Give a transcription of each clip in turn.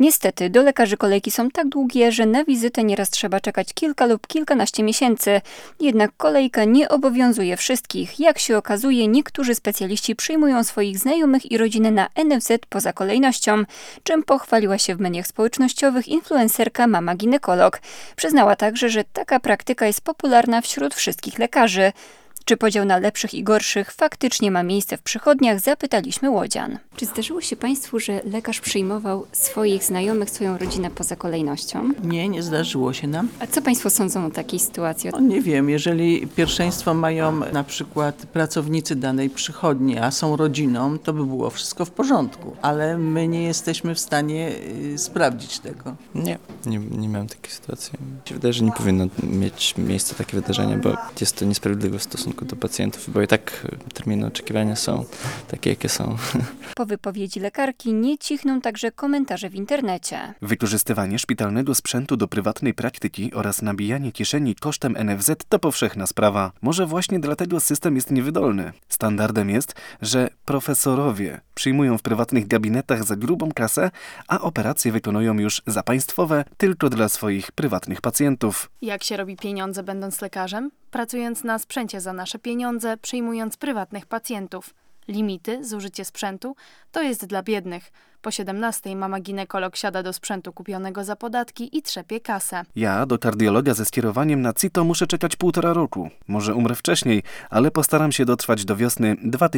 Niestety, do lekarzy kolejki są tak długie, że na wizytę nieraz trzeba czekać kilka lub kilkanaście miesięcy. Jednak kolejka nie obowiązuje wszystkich. Jak się okazuje, niektórzy specjaliści przyjmują swoich znajomych i rodziny na NFZ poza kolejnością, czym pochwaliła się w mediach społecznościowych influencerka mama ginekolog. Przyznała także, że taka praktyka jest popularna wśród wszystkich lekarzy. Czy podział na lepszych i gorszych faktycznie ma miejsce w przychodniach, zapytaliśmy łodzian. Czy zdarzyło się Państwu, że lekarz przyjmował swoich znajomych, swoją rodzinę poza kolejnością? Nie zdarzyło się nam. A co Państwo sądzą o takiej sytuacji? Nie wiem, jeżeli pierwszeństwo mają na przykład pracownicy danej przychodni, a są rodziną, to by było wszystko w porządku. Ale my nie jesteśmy w stanie sprawdzić tego. Nie miałem takiej sytuacji. Mi się wydaje, że nie powinno mieć miejsca takie wydarzenia, bo jest to niesprawiedliwe w stosunku do pacjentów, bo i tak terminy oczekiwania są takie, jakie są. Po wypowiedzi lekarki nie cichną także komentarze w internecie. Wykorzystywanie szpitalnego sprzętu do prywatnej praktyki oraz nabijanie kieszeni kosztem NFZ to powszechna sprawa. Może właśnie dlatego system jest niewydolny. Standardem jest, że profesorowie przyjmują w prywatnych gabinetach za grubą kasę, a operacje wykonują już za państwowe tylko dla swoich prywatnych pacjentów. Jak się robi pieniądze będąc lekarzem? Pracując na sprzęcie za nasze pieniądze, przyjmując prywatnych pacjentów. Limity, zużycie sprzętu, to jest dla biednych. Po 17 mama ginekolog siada do sprzętu kupionego za podatki i trzepie kasę. Ja do kardiologa ze skierowaniem na CITO muszę czekać 1,5 roku. Może umrę wcześniej, ale postaram się dotrwać do wiosny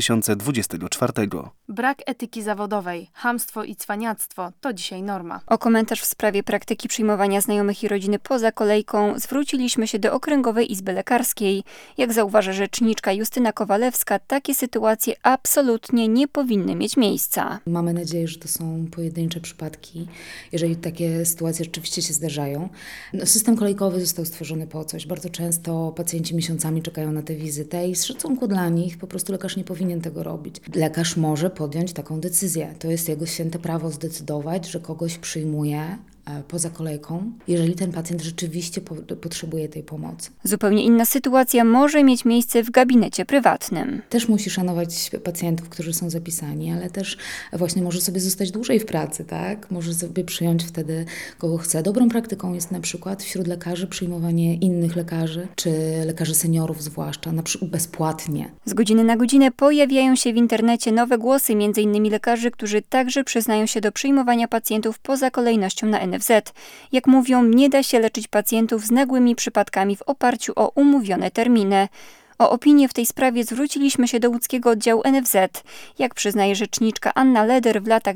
2024. Brak etyki zawodowej, chamstwo i cwaniactwo to dzisiaj norma. O komentarz w sprawie praktyki przyjmowania znajomych i rodziny poza kolejką zwróciliśmy się do Okręgowej Izby Lekarskiej. Jak zauważa rzeczniczka Justyna Kowalewska, takie sytuacje absolutnie nie powinny mieć miejsca. Mamy nadzieję, że to są pojedyncze przypadki, jeżeli takie sytuacje rzeczywiście się zdarzają. System kolejkowy został stworzony po coś. Bardzo często pacjenci miesiącami czekają na tę wizytę i z szacunku dla nich po prostu lekarz nie powinien tego robić. Lekarz może podjąć taką decyzję. To jest jego święte prawo zdecydować, że kogoś przyjmuje poza kolejką, jeżeli ten pacjent rzeczywiście potrzebuje tej pomocy. Zupełnie inna sytuacja może mieć miejsce w gabinecie prywatnym. Też musi szanować pacjentów, którzy są zapisani, ale też właśnie może sobie zostać dłużej w pracy, tak? Może sobie przyjąć wtedy, kogo chce. Dobrą praktyką jest na przykład wśród lekarzy przyjmowanie innych lekarzy, czy lekarzy seniorów zwłaszcza, na przykład bezpłatnie. Z godziny na godzinę pojawiają się w internecie nowe głosy, m.in. lekarzy, którzy także przyznają się do przyjmowania pacjentów poza kolejnością na NFZ. Jak mówią, nie da się leczyć pacjentów z nagłymi przypadkami w oparciu o umówione terminy. O opinię w tej sprawie zwróciliśmy się do łódzkiego oddziału NFZ. Jak przyznaje rzeczniczka Anna Leder, w latach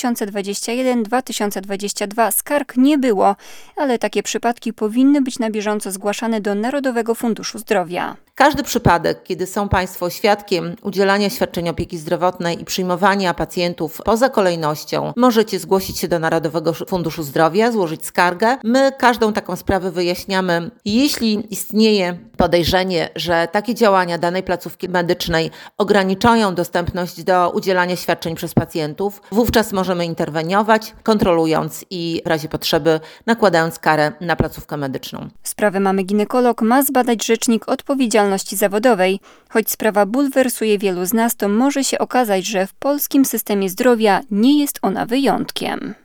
2021-2022 skarg nie było, ale takie przypadki powinny być na bieżąco zgłaszane do Narodowego Funduszu Zdrowia. Każdy przypadek, kiedy są Państwo świadkiem udzielania świadczeń opieki zdrowotnej i przyjmowania pacjentów poza kolejnością, możecie zgłosić się do Narodowego Funduszu Zdrowia, złożyć skargę. My każdą taką sprawę wyjaśniamy. Jeśli istnieje podejrzenie, że takie działania danej placówki medycznej ograniczają dostępność do udzielania świadczeń przez pacjentów, wówczas możemy interweniować, kontrolując i w razie potrzeby nakładając karę na placówkę medyczną. Sprawę mamy ginekolog ma zbadać rzecznik odpowiedzialności zawodowej. Choć sprawa bulwersuje wielu z nas, to może się okazać, że w polskim systemie zdrowia nie jest ona wyjątkiem.